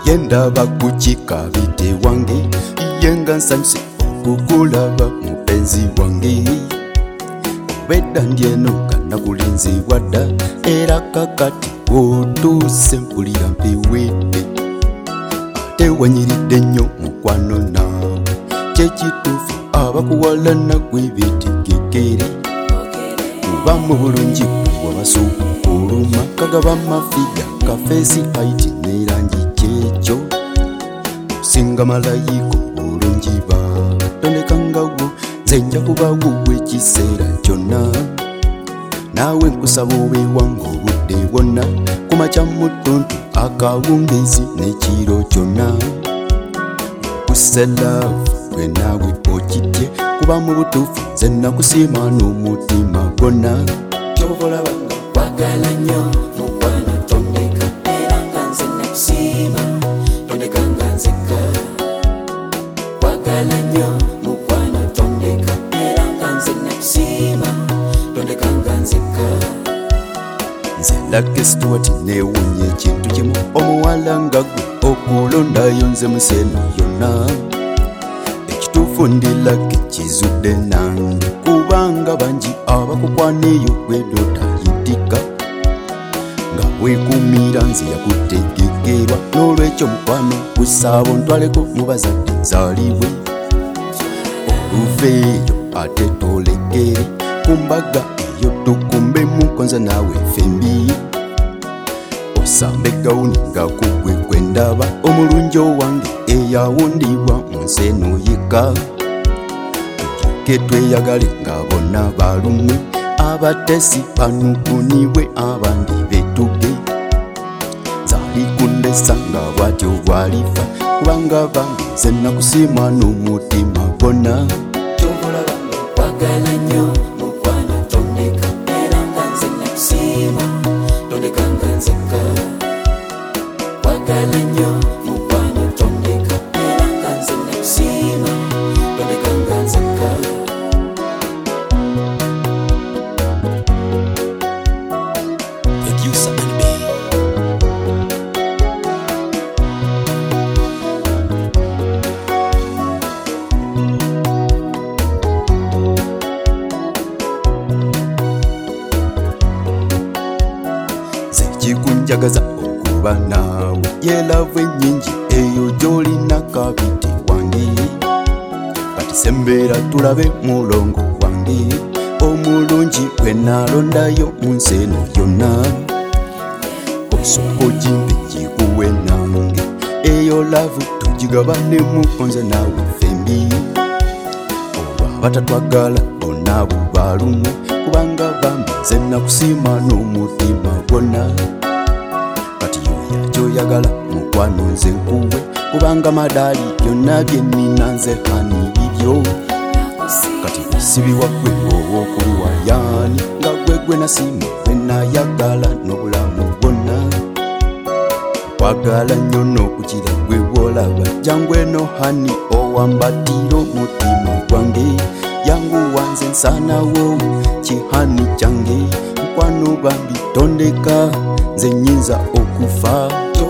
yenda bakuchika bite wange yenga nsanyuse okukulaba mupenzi wange obedda ndyeno nga kulinzibwa dda era kakati otuuse mpulira mpiwedde ate wanyiridde nnyo mukwano naawe kyekituufu abakuwalana gwebitegekere kubamu bulungi wabasuuka oluma kagaba mafiga kafeesi haiti n'erangi kyekyo singa malayiko bulungi batondekangawo nze nja kubawo ekiseera kyonna naawe nkusaba obeewanga obudde bwonna kumakya mutuntu akawungezi n'ekiro kyonna kuselaavu gwe naawe okitye kuba mu butuufu nze nakusiima n'omutima gwonna kyobolaba kwagala nnyo mukwano tondeka era nga nze nakusiima tondeka nga nzeka kwagala nnyo mukwano tondeka era nga nze nakusiima tondeka nga nzeka nze Lucky Stewart neewunya ekintu kimu omuwala nga gwe okulondayo nze museeno yonna ekituufu ndi Lucky kizudde nange kubanga bangi abakukwaniyo gwedotayitika nga weekuumira nze yakutegekerwa n'olwekyo mukwano kusaabo ntwaleko mu bazadde nzaalibwe oluveeyo ate tolekere ku mbaga eyo tukumbemu nze naawe fembi osambe gawuni nga kugwe kwendaba omulungi owange eyawundibwa mu nsi eno yekka tukyuke tweyagale nga bonna balumwe abatesi banukunibwe abandi betuge zalikundesa nga bwatyo bwalifa kubanga bange nze nakusiima n'omutima gwonna kyobolaba kwagala nnyo mukwano tondeka era nga nze nakusiima tondeka nga nzeka kwagala nnyo mukwano tondeka era nga nze nakusiima tondeka nga nzeka Producer Anime. nze kikunjagaza okuba naawe yelavu ennyingi eyo gy'olina kabiti wange kati sembeera tulabe mulongo wange omulungi gwe naalondayo mu nsi eno yonna osooka ogimpe gikuwe nange eyo lavu tugigabanemu nze naawe fembi olwo abatatwagala bonna bubalumwe kubanga bambi nze nakusiima n'omutima gwonna kati yoya kyoyagala mukwano nze nkuwe kubanga madaali byonna byennina nze hani bibyo kati bisibiwa gwe ow'okubiwa yaani nga gwe nasiima gwe nayagala n'obulamu bwonna kwagala nnyo n'okukira gwe bw'olaba jangu eno hani owambatira omutima gwange yanguwa nze nsaanawo kihani kyange mukwano bambi tondeka nze nnyinza okufa